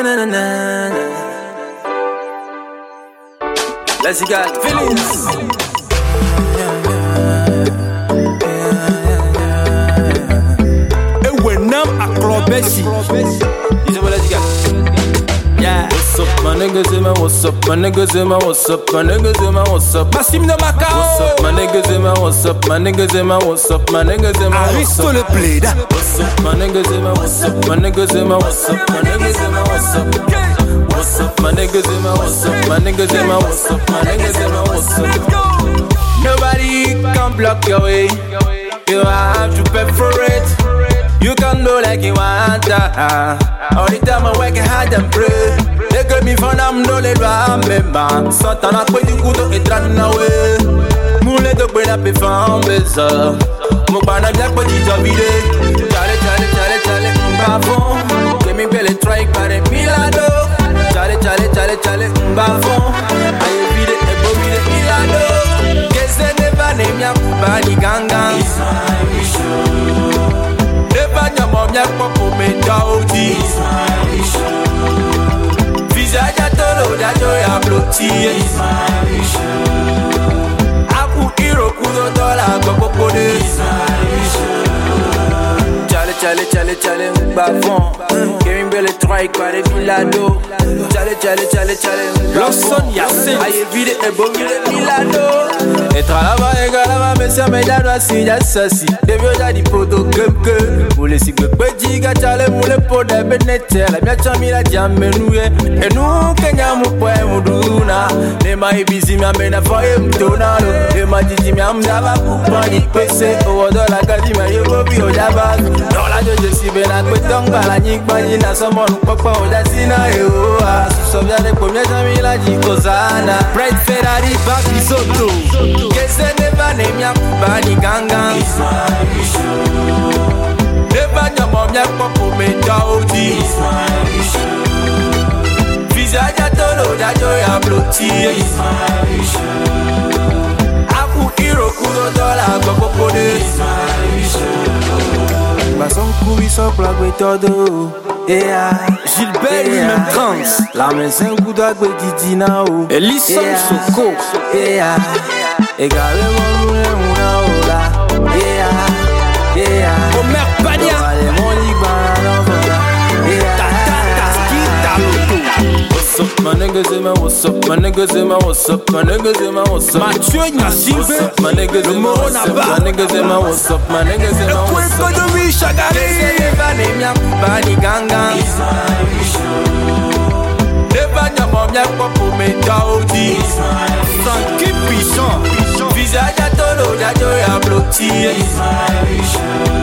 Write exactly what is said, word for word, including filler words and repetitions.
na na. Let's go, feelings. Et when I'm a clubessi. Yeah. What's up, my niggas in my what's up, my niggas in my what's up, my niggas in my what's up. Massim de Macao. What's up, my niggas in my what's up, my niggas in my what's up, my niggas in my what's up. Aristo le blade. What's up, my niggas in my what's up, my niggas in my what's up, my niggas in my what's up. What's up, my niggas in my what's up, my niggas in my what's up, my niggas in my what's up. Nobody can block your way. You have to pay for it. You can do like you want to. All the time I work hard and pray. They get me fun, I'm no let remember. Satan a put the good et run away. Moule de buen up if I'm better. Mukbana black body job ide. Chale chale chale chale mbafon. Get me belly try kare milado. Chale chale chale chale mbafon. Aye vide e bo vide milado. Kese never name ya kubani gangang. Never nyamo mya popo me daudi. Visage tolo da joya bloti. Aku iro kudo dola gogo de. Chale chale chale chale mbafon. Kevin Belle try kware milado. Chale chale chale chale Lawson Yassé. Aye vide e bo vide milado. E tra la va e galava me se me da do si ja sasi. Devio ja di poto kemke. Mule si gbe peji ga chale mule po de benete. La mia chami la jamenuye. E nu kenya mu po e muduna. Ne ma ibizi mi amena fo e mtonalo. E ma jiji mi amdava kupa di pese. O do la kadi ma yo go bi o jaba. No la joje si be na kwe tonga la nyik bani na somo nu papa o da sina e o a. So via de pomia chami la jikozana. Bright Ferrari back bisoto. Kese never name ya kubani gangang. Never nyamo mya popo me daudi. Visage tolo da joya bloti. Aku iro kudo dola gogo de. Basson couille sans plaque todo. Yeah. Gilbert lui-même trans. La maison gouda gwe didina o. Elisson Soko. Yeah. Egale mon mune una ola. Yeah. Yeah. Omer Pania. Vale mon libana vola. Yeah. Tata Skita Loto. What's up, my niggas in my what's up, my niggas in my what's up, my niggas in my what's up. Mathieu Ignacive. My niggas in my what's up, my niggas in my what's up, my niggas in my what's up. de mi chagari. Never name ya kubani gangang. Never nyamo mya popo me daudi. Sanky puissant. Visage tolo da joya bloti.